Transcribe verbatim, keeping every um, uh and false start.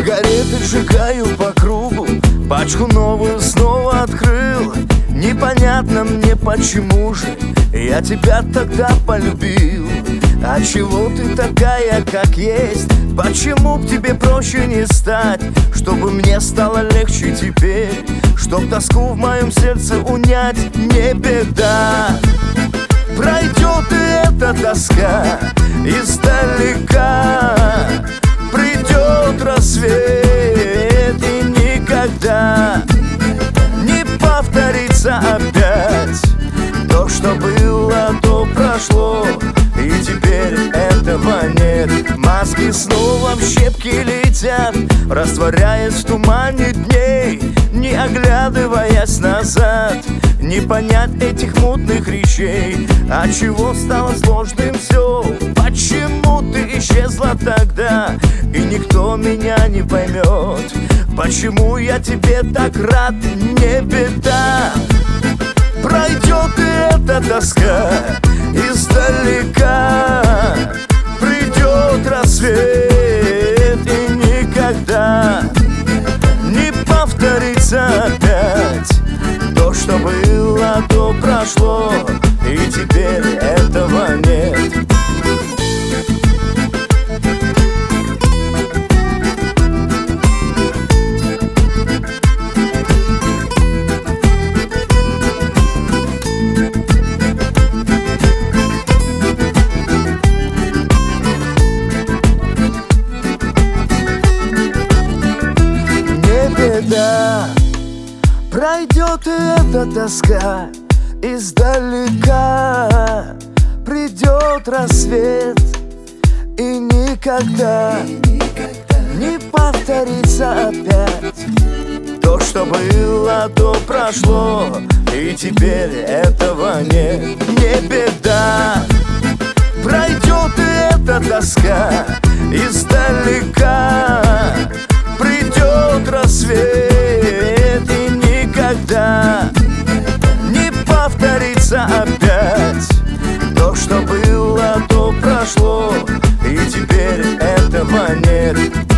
Сигареты сжигаю по кругу, пачку новую снова открыл. Непонятно мне, почему же я тебя тогда полюбил. А чего ты такая, как есть? Почему б тебе проще не стать? Чтобы мне стало легче теперь, чтоб тоску в моем сердце унять. Не беда, пройдет и эта тоска издалека. Придет рассвет и никогда не повторится опять. То, что было, то прошло, и теперь этого нет. Маски снова в щепки летят, растворяясь в тумане дней. Не оглядываясь назад, не понять этих мутных речей. А чего стало сложным все? Почему ты исчезла тогда, и никто меня не поймет? Почему я тебе так рад? Не беда, пройдет и эта тоска издалека. Придет рассвет и никогда не повторится опять. То, что было, то прошло, и теперь этого нет. Да, пройдет и эта тоска издалека. Придет рассвет и никогда не повторится опять. То, что было, то прошло, и теперь этого нет. Не беда, пройдет и эта тоска издалека. Придет рассвет и никогда не повторится опять. То, что было, то прошло, и теперь этого нет.